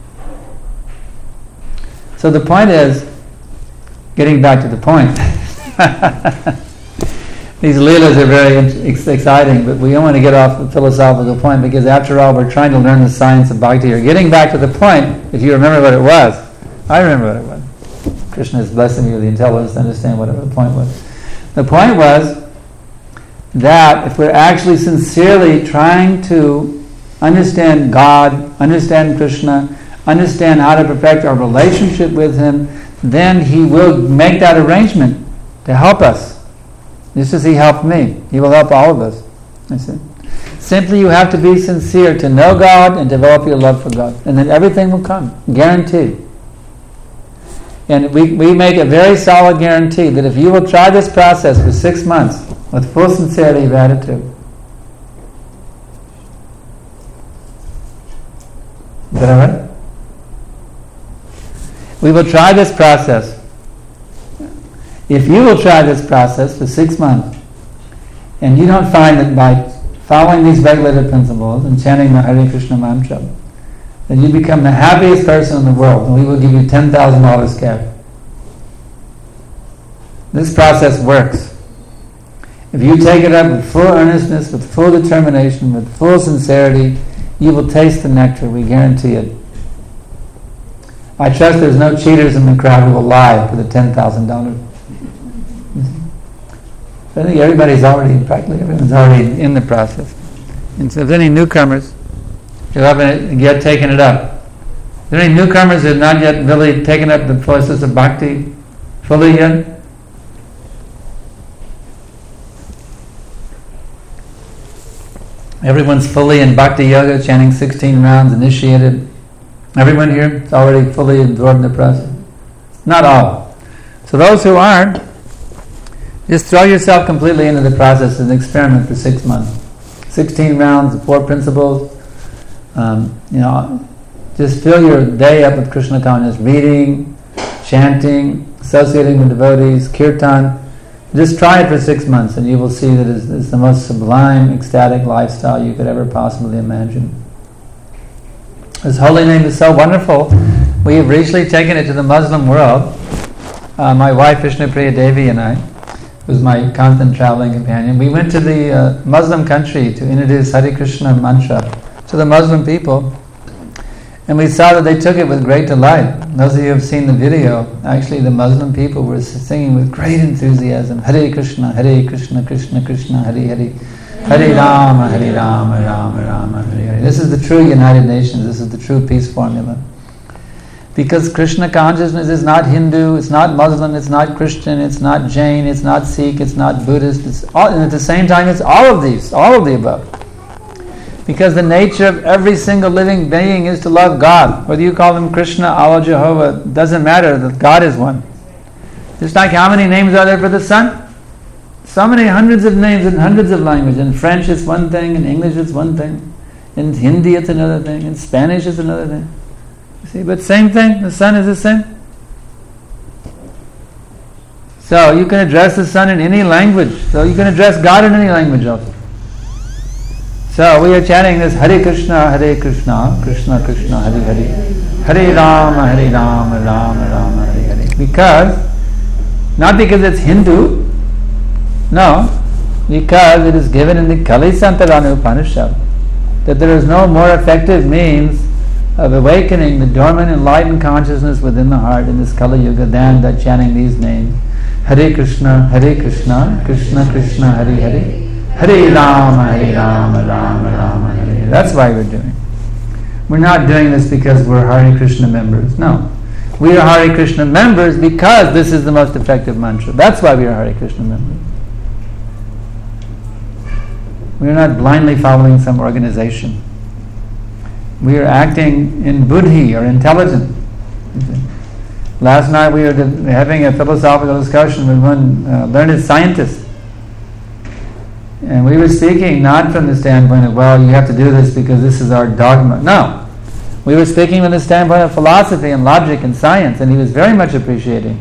So the point is, getting back to the point, These leelas are very ex- exciting, but we don't want to get off the philosophical point, because after all, we're trying to learn the science of bhakti. Or getting back to the point, if you remember what it was. I remember what it was. Krishna is blessing you with the intelligence to understand what the point was. The point was that if we're actually sincerely trying to understand God, understand Krishna, understand how to perfect our relationship with Him, then He will make that arrangement to help us. Just as He helped me, He will help all of us. That's it. Simply you have to be sincere to know God and develop your love for God. And then everything will come. Guaranteed. And we, we make a very solid guarantee that if you will try this process for six months with full sincerity of attitude. Is that all right? We will try this process. If you will try this process for six months, and you don't find that by following these regulated principles and chanting the Hare Krishna mantra, then you become the happiest person in the world, and we will give you ten thousand dollars cash. This process works. If you take it up with full earnestness, with full determination, with full sincerity, you will taste the nectar, we guarantee it. I trust there's no cheaters in the crowd who will lie for the ten thousand dollars. I think everybody's already, practically everyone's already in the process. And so if there's any newcomers who haven't yet taken it up, if there are any newcomers who have not yet really taken up the process of bhakti fully yet? Everyone's fully in bhakti yoga, chanting sixteen rounds, initiated. Everyone here is already fully absorbed in the process? Not all. So those who aren't, just throw yourself completely into the process as an experiment for six months. sixteen rounds, the four principles. Um, you know, just fill your day up with Krishna consciousness, reading, chanting, associating with devotees, kirtan. Just try it for six months and you will see that it's, it's the most sublime, ecstatic lifestyle you could ever possibly imagine. His holy name is so wonderful. We have recently taken it to the Muslim world. Uh, my wife, Vishnupriya Devi, and I, who's my constant traveling companion, we went to the uh, Muslim country to introduce Hare Krishna mantra to the Muslim people. And we saw that they took it with great delight. Those of you who have seen the video, actually the Muslim people were singing with great enthusiasm, Hare Krishna, Hare Krishna, Krishna Krishna, Hare Hare, Hare Rama, Hare Rama, Rama Rama, Hare Hare. This is the true United Nations, this is the true peace formula. Because Krishna consciousness is not Hindu, it's not Muslim, it's not Christian, it's not Jain, it's not Sikh, it's not Buddhist, it's all, and at the same time it's all of these, all of the above. Because the nature of every single living being is to love God. Whether you call him Krishna, Allah, Jehovah, doesn't matter, that God is one. Just like how many names are there for the sun? So many hundreds of names in hundreds of languages. In French it's one thing, in English it's one thing, in Hindi it's another thing, in Spanish it's another thing. You see, but same thing, the sun is the same. So you can address the sun in any language. So you can address God in any language also. So we are chanting this Hare Krishna, Hare Krishna, Krishna Krishna, Hare Hare, Hare Rama, Hare Rama, Rama Rama, Hare Hare. Because, not because it's Hindu, no, because it is given in the Kali Santarana Upanishad that there is no more effective means of awakening the dormant enlightened consciousness within the heart in this Kali Yuga than that chanting these names. Hare Krishna, Hare Krishna, Krishna Krishna, Hare Hare, Hare Rama, Hare Rama, Rama Rama, Hare Hare. That's why we're doing. We're not doing this because we're Hare Krishna members. No. We are Hare Krishna members because this is the most effective mantra. That's why we are Hare Krishna members. We are not blindly following some organization. We are acting in buddhi or intelligence. Last night we were having a philosophical discussion with one uh, learned scientist. And we were speaking not from the standpoint of, well, you have to do this because this is our dogma. No. We were speaking from the standpoint of philosophy and logic and science, and he was very much appreciating,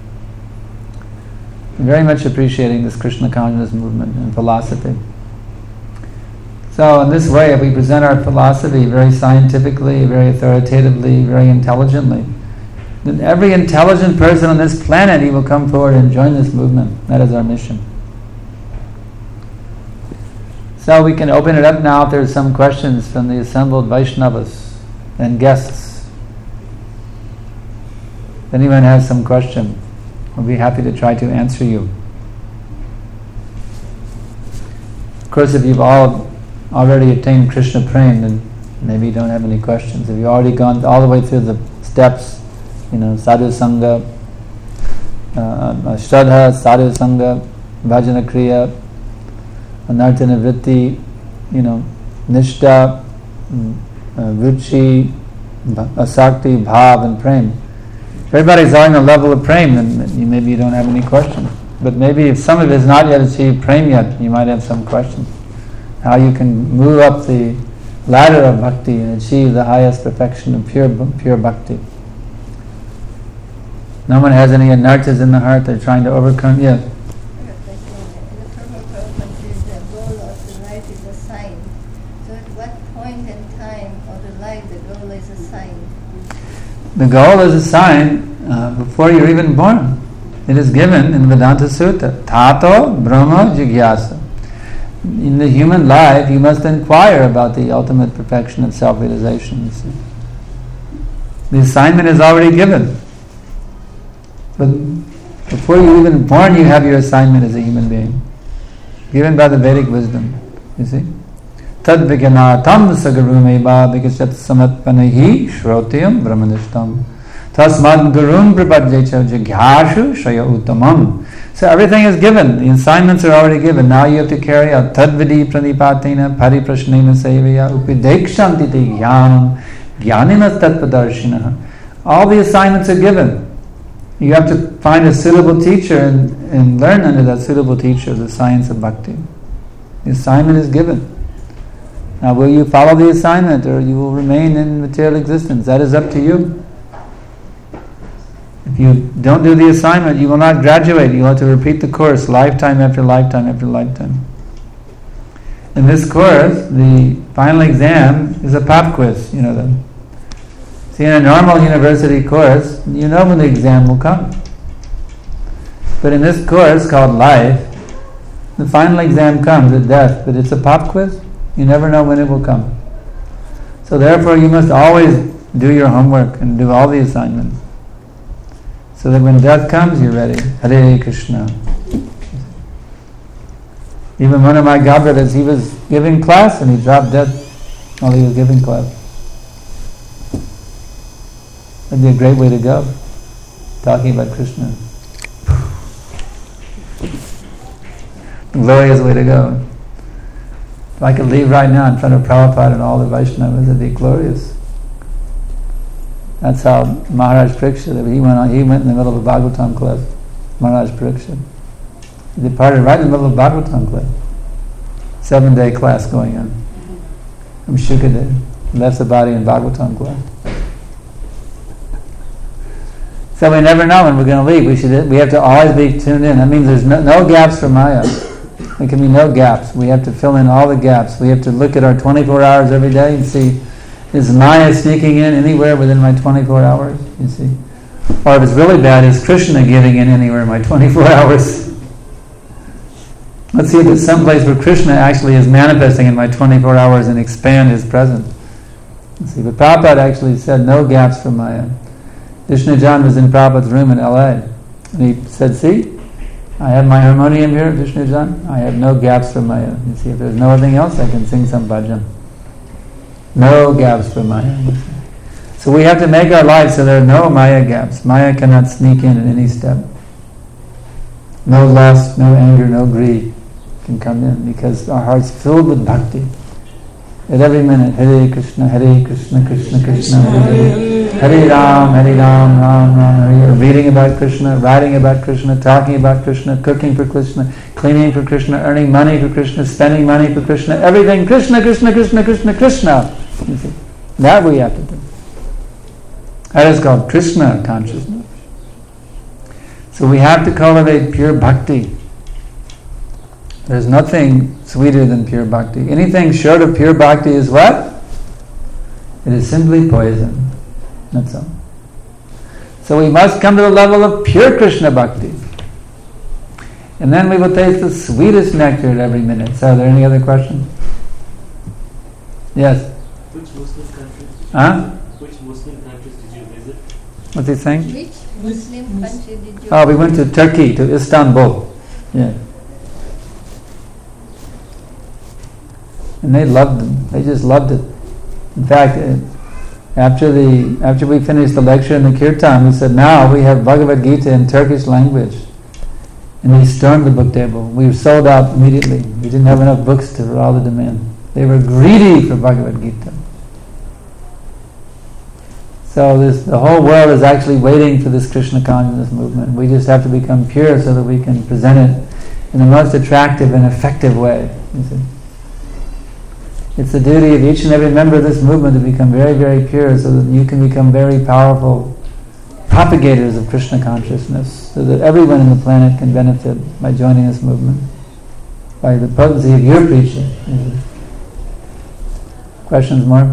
very much appreciating this Krishna consciousness movement and philosophy. So in this way, if we present our philosophy very scientifically, very authoritatively, very intelligently, that every intelligent person on this planet, he will come forward and join this movement. That is our mission. So we can open it up now if there are some questions from the assembled Vaishnavas and guests. If anyone has some question, we'll be happy to try to answer you. Of course, if you've all already attained Krishna Prem, then maybe you don't have any questions. If you've already gone all the way through the steps, you know, Sadhu Sangha, uh, Shraddha, Sadhu Sangha, Bhajana Kriya, Anartha Nivritti, you know, Nishta, uh, Ruchi, Asakti, Bhav, and Prem. If everybody's on the level of Prem, then you, maybe you don't have any questions. But maybe if some of it has not yet achieved Prem yet, you might have some questions. How you can move up the ladder of bhakti and achieve the highest perfection of pure pure bhakti. No one has any anarthas in the heart they're trying to overcome. Yeah. The goal is assigned uh, before you're even born. It is given in Vedanta Sutta. Tato Brahma Jigyasa. In the human life, you must inquire about the ultimate perfection of self-realization. You see. The assignment is already given. But before you're even born, you have your assignment as a human being. Given by the Vedic wisdom. You see. Tad viganatam sagarumeba vikasat samatpanahi shrotyam brahmanishtam tasmad gurum prapadyecha jagyashu shaya uttamam. So everything is given. The assignments are already given. Now you have to carry out tadvidi pranipatena pariprashnena sevaya upidekshanti jnanam jnaninas tatpadarshinaha. All the assignments are given. You have to find a suitable teacher and, and learn under that suitable teacher the science of bhakti. The assignment is given. Now will you follow the assignment or you will remain in material existence? That is up to you. If you don't do the assignment, you will not graduate. You will have to repeat the course lifetime after lifetime after lifetime. In this course, the final exam is a pop quiz. You know that. See, in a normal university course, you know when the exam will come. But in this course called life, the final exam comes at death, but it's a pop quiz. You never know when it will come. So therefore you must always do your homework and do all the assignments. So that when death comes, you're ready. Hare Krishna. Even one of my Gabbaras, he was giving class and he dropped dead while he was giving class. That'd be a great way to go. Talking about Krishna. Glorious way to go. If I could leave right now in front of Prabhupada and all the Vaishnavas, it'd be glorious. That's how Maharaj Parikshit, he went on, he went in the middle of a Bhagavatam class. Maharaj Parikshit. He departed right in the middle of a Bhagavatam class. Seven day class going on. From Shukadev. Left the body in Bhagavatam class. So we never know when we're going to leave. We should. We have to always be tuned in. That means there's no, no gaps for Maya. There can be no gaps. We have to fill in all the gaps. We have to look at our twenty-four hours every day and see, is Maya sneaking in anywhere within my twenty-four hours? You see. Or if it's really bad, is Krishna getting in anywhere in my twenty-four hours? Let's see if there's some place where Krishna actually is manifesting in my twenty-four hours and expand his presence. Let's see. But Prabhupada actually said no gaps for Maya. Vishnujan was in Prabhupada's room in L A. And he said, see, I have my harmonium here, Vishnujan. I have no gaps for Maya. You see, if there's nothing else, I can sing some bhajan. No gaps for Maya. So we have to make our life so there are no Maya gaps. Maya cannot sneak in at any step. No lust, no anger, no greed can come in because our heart's filled with bhakti. At every minute, Hare Krishna, Hare Krishna, Krishna Krishna, Hare Hare, Hare Ram, Hare Ram, Ram Ram, Hare. Reading about Krishna, writing about Krishna, talking about Krishna, cooking for Krishna, cleaning for Krishna, earning money for Krishna, spending money for Krishna, everything Krishna, Krishna, Krishna, Krishna, Krishna. You see, that we have to do. That is called Krishna consciousness. So we have to cultivate pure bhakti. There's nothing sweeter than pure bhakti. Anything short of pure bhakti is what? It is simply poison. That's all. So we must come to the level of pure Krishna bhakti. And then we will taste the sweetest nectar at every minute. So are there any other questions? Yes? Which Muslim countries? Huh? Which Muslim countries did you visit? What's he saying? Which Muslim country did you Oh, we went to Turkey, to Istanbul. Yeah. And they loved it. They just loved it. In fact, after the after we finished the lecture in the kirtan, we said, now we have Bhagavad Gita in Turkish language. And they stormed the book table. We were sold out immediately. We didn't have enough books to for all the demand. They were greedy for Bhagavad Gita. So this, the whole world is actually waiting for this Krishna consciousness movement. We just have to become pure so that we can present it in the most attractive and effective way. You see? It's the duty of each and every member of this movement to become very, very pure so that you can become very powerful propagators of Krishna consciousness, so that everyone on the planet can benefit by joining this movement, by the potency of your preaching. Questions more?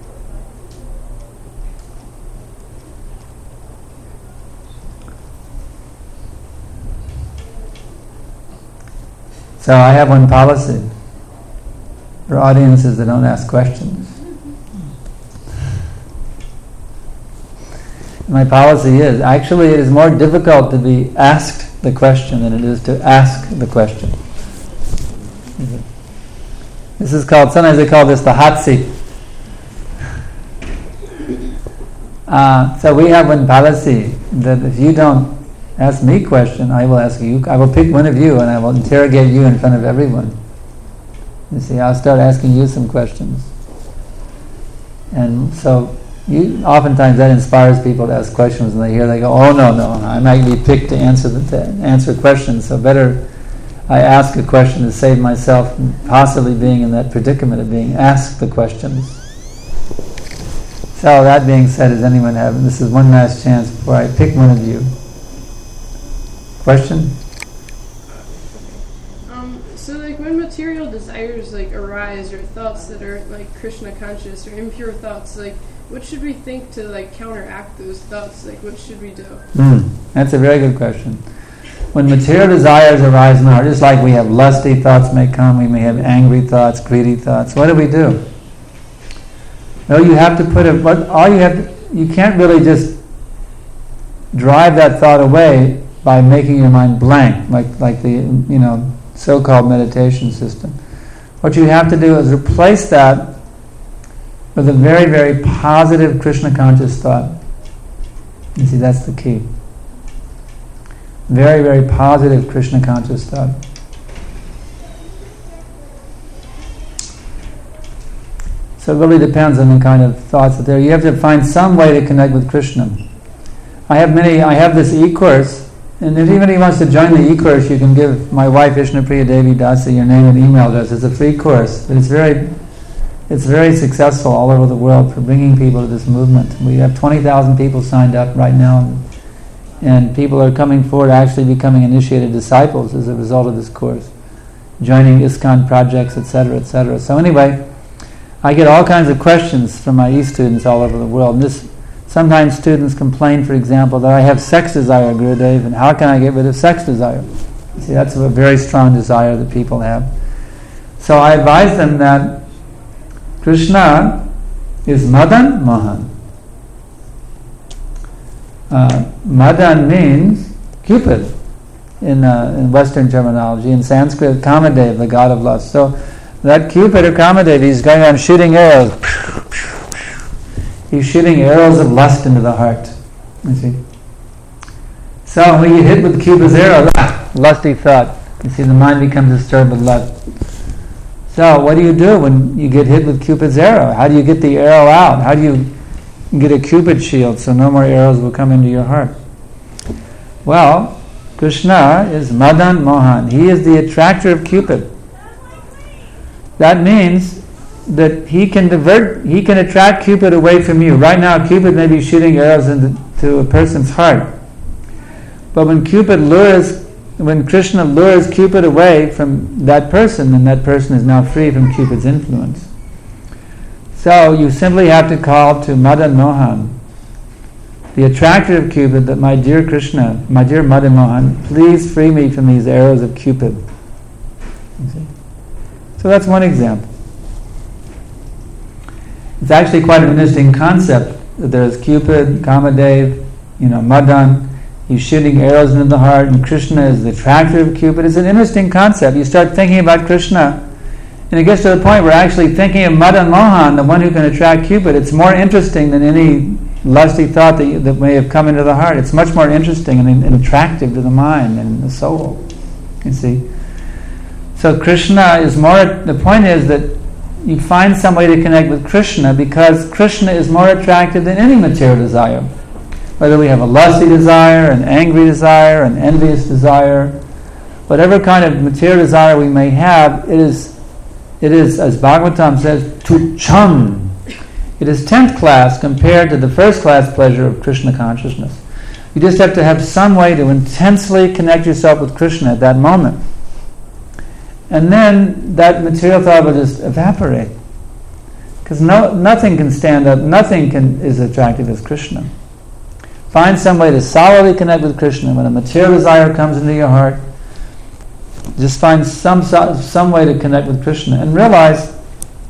So I have one policy for audiences that don't ask questions. My policy is, actually it is more difficult to be asked the question than it is to ask the question. This is called, sometimes they call this the hot seat. Uh, so we have one policy that if you don't ask me a question, I will ask you, I will pick one of you and I will interrogate you in front of everyone. You see, I'll start asking you some questions. And so You, oftentimes that inspires people to ask questions, and they hear, they go, "Oh no, no, I might be picked to answer the to answer questions. So better I ask a question to save myself from possibly being in that predicament of being asked the questions." So that being said, does anyone have? This is one last chance before I pick one of you. Question? Um, so like when material desires like arise, or thoughts that are like Krishna conscious or impure thoughts, like what should we think to like counteract those thoughts? Like what should we do? Mm, that's a very good question. When material desires arise in our heart, just like we have lusty thoughts may come, we may have angry thoughts, greedy thoughts. What do we do? No, you have to put a. What all you have, to, you can't really just drive that thought away by making your mind blank, like like the you know so-called meditation system. What you have to do is replace that with a very, very positive Krishna conscious thought. You see, that's the key. Very, very positive Krishna conscious thought. So it really depends on the kind of thoughts that there. You have to find some way to connect with Krishna. I have many. I have this e-course, and if anybody wants to join the e-course, you can give my wife Ishnapriya Devi Dasi your name and email address. It's a free course, but it's very. It's very successful all over the world for bringing people to this movement. We have twenty thousand people signed up right now, and people are coming forward actually becoming initiated disciples as a result of this course, joining ISKCON projects, et cetera, et cetera. So anyway, I get all kinds of questions from my e-students all over the world. And this, sometimes students complain, for example, that I have sex desire, Gurudev, and how can I get rid of sex desire? See, that's a very strong desire that people have. So I advise them that Krishna is Madan Mohan. Uh, Madan means Cupid in, uh, in Western terminology. In Sanskrit, Kamadev, the god of lust. So that Cupid or Kamadev, he's going on shooting arrows. He's shooting arrows of lust into the heart. You see. So when you hit with Cupid's arrow, ah, lusty thought. You see, the mind becomes disturbed with lust. So what do you do when you get hit with Cupid's arrow? How do you get the arrow out? How do you get a Cupid shield so no more arrows will come into your heart? Well, Krishna is Madan Mohan. He is the attractor of Cupid. That means that he can divert, he can attract Cupid away from you. Right now, Cupid may be shooting arrows into a person's heart. But when Cupid lures, when Krishna lures Cupid away from that person, then that person is now free from Cupid's influence. So you simply have to call to Madan Mohan the attractive Cupid, that my dear Krishna, my dear Madan Mohan, please free me from these arrows of Cupid. You see? So that's one example. It's actually quite an interesting concept that there's Cupid, Kamadev, you know, Madan, he's shooting arrows into the heart, and Krishna is the attractive Cupid. It's an interesting concept. You start thinking about Krishna, and it gets to the point where actually thinking of Madan Mohan, the one who can attract Cupid, it's more interesting than any lusty thought that, you, that may have come into the heart. It's much more interesting and, and attractive to the mind and the soul. You see? So Krishna is more, the point is that you find some way to connect with Krishna because Krishna is more attractive than any material desire. Whether we have a lusty desire, an angry desire, an envious desire, whatever kind of material desire we may have, it is, it is, as Bhagavatam says, tucham. It is tenth class compared to the first class pleasure of Krishna consciousness. You just have to have some way to intensely connect yourself with Krishna at that moment. And then that material thought will just evaporate. Because no, nothing can stand up, nothing can is attractive as Krishna. Find some way to solidly connect with Krishna. When a material desire comes into your heart, just find some some way to connect with Krishna. And realize,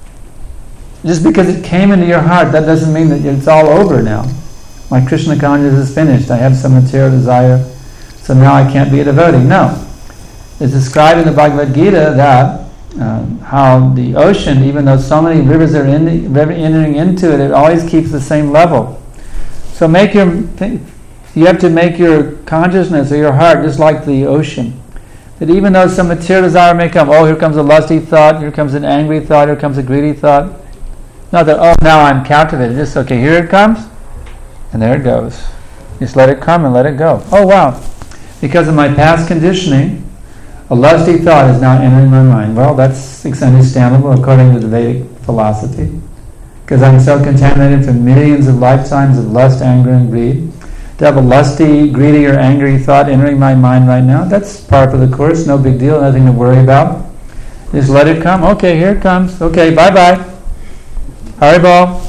just because it came into your heart, that doesn't mean that it's all over now. My Krishna consciousness is finished. I have some material desire, so now I can't be a devotee. No. It's described in the Bhagavad Gita that um, how the ocean, even though so many rivers are in, entering into it, it always keeps the same level. So make your, you have to make your consciousness or your heart just like the ocean. That even though some material desire may come, oh, here comes a lusty thought, here comes an angry thought, here comes a greedy thought. Not that, oh, now I'm captivated. Just, okay, here it comes, and there it goes. Just let it come and let it go. Oh, wow. Because of my past conditioning, a lusty thought is now entering my mind. Well, that's understandable according to the Vedic philosophy. Because I'm so contaminated from millions of lifetimes of lust, anger, and greed. To have a lusty, greedy, or angry thought entering my mind right now, that's par for the course, no big deal, nothing to worry about. Just let it come. Okay, here it comes. Okay, bye-bye. Haribol.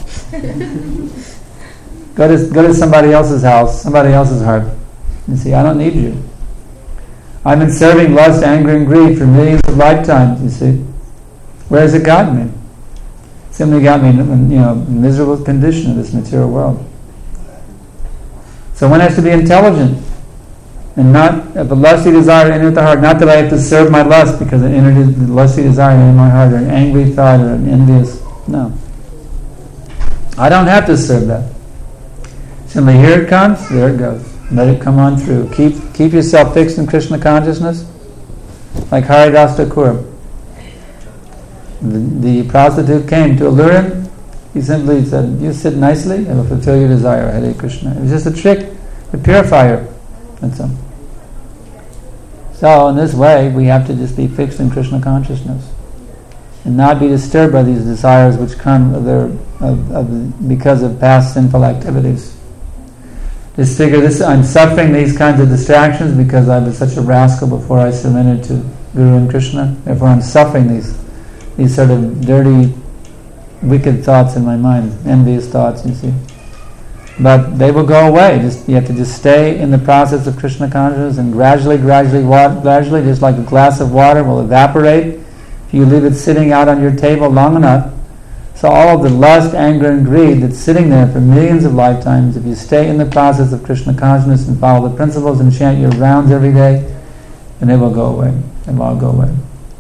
go to go to somebody else's house, somebody else's heart. You see, I don't need you. I've been serving lust, anger, and greed for millions of lifetimes, you see. Where has it gotten me? It simply got me in, you know, miserable condition of this material world. So one has to be intelligent and not have a lusty desire to enter the heart. Not that I have to serve my lust because it entered the lusty desire in my heart, or an angry thought, or an envious. No. I don't have to serve that. Simply here it comes, there it goes. Let it come on through. Keep keep yourself fixed in Krishna consciousness, like Haridas Thakur. The, the prostitute came to allure him. He simply said, "You sit nicely, I will fulfill your desire, Hare Krishna." It was just a trick to purify her. That's all. So in this way, we have to just be fixed in Krishna consciousness and not be disturbed by these desires which come of their, of, of, because of past sinful activities. Just figure this: I'm suffering these kinds of distractions because I was such a rascal before I submitted to Guru and Krishna. Therefore, I'm suffering these these sort of dirty, wicked thoughts in my mind, envious thoughts. You see, but they will go away. Just you have to just stay in the process of Krishna consciousness, and gradually, gradually, wa- gradually, just like a glass of water will evaporate if you leave it sitting out on your table long enough. So all of the lust, anger, and greed that's sitting there for millions of lifetimes, if you stay in the process of Krishna consciousness and follow the principles and chant your rounds every day, then it will go away. It will all go away.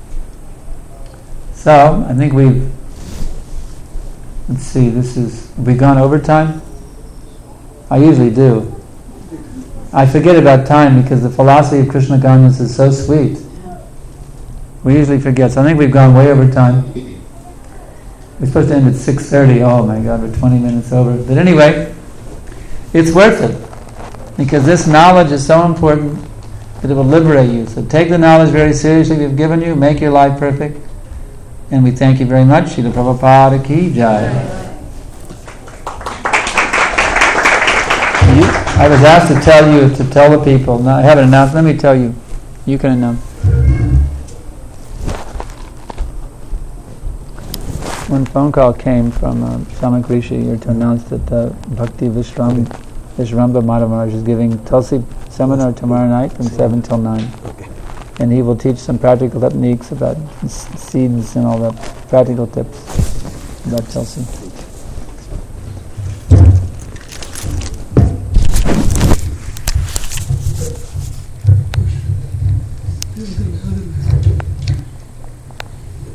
So, I think we've, let's see, this is, have we gone over time? I usually do. I forget about time because the philosophy of Krishna consciousness is so sweet. We usually forget. So I think we've gone way over time. We're supposed to end at six thirty. Oh my God, we're twenty minutes over. But anyway, it's worth it. Because this knowledge is so important that it will liberate you. So take the knowledge very seriously we've given you. Make your life perfect. And we thank you very much. Srila Prabhupada ki jai. You, I was asked to tell you, to tell the people. Now, I haven't announced. Let me tell you. You can announce. One phone call came from uh, Samak Rishi here to announce that uh, Bhakti Vishram Vishwambara Maharaj is giving Tulsi seminar tomorrow night from seven till nine. Okay. And he will teach some practical techniques about s- seeds and all the practical tips about Tulsi. This is good.